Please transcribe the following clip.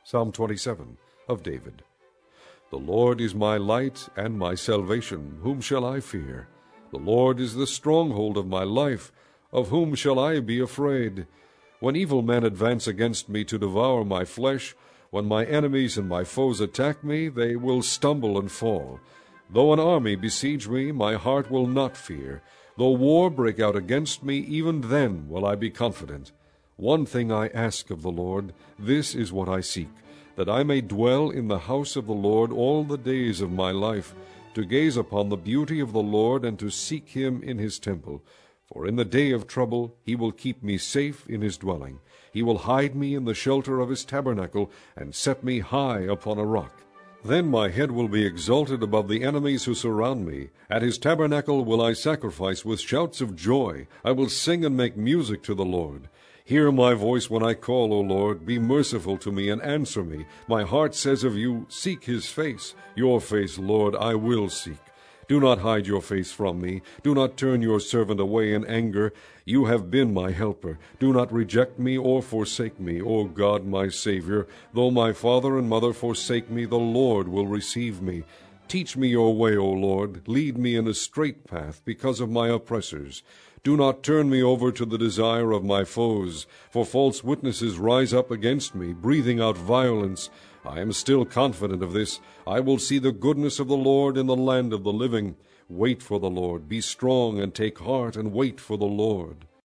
Psalm 27 of David. The Lord is my light and my salvation. Whom shall I fear? The Lord is the stronghold of my life. Of whom shall I be afraid? When evil men advance against me to devour my flesh, when my enemies and my foes attack me, they will stumble and fall. Though an army besiege me, my heart will not fear. Though war break out against me, even then will I be confident. One thing I ask of the Lord, this is what I seek, that I may dwell in the house of the Lord all the days of my life, to gaze upon the beauty of the Lord and to seek him in his temple. For in the day of trouble he will keep me safe in his dwelling. He will hide me in the shelter of his tabernacle, and set me high upon a rock. Then my head will be exalted above the enemies who surround me. At his tabernacle will I sacrifice with shouts of joy. I will sing and make music to the Lord. Hear my voice when I call, O Lord. Be merciful to me and answer me. My heart says of you, seek his face. Your face, Lord, I will seek. Do not hide your face from me. Do not turn your servant away in anger. You have been my helper. Do not reject me or forsake me, O God my Savior. Though my father and mother forsake me, the Lord will receive me. Teach me your way, O Lord. Lead me in a straight path because of my oppressors. Do not turn me over to the desire of my foes, for false witnesses rise up against me, breathing out violence. I am still confident of this. I will see the goodness of the Lord in the land of the living. Wait for the Lord. Be strong and take heart and wait for the Lord.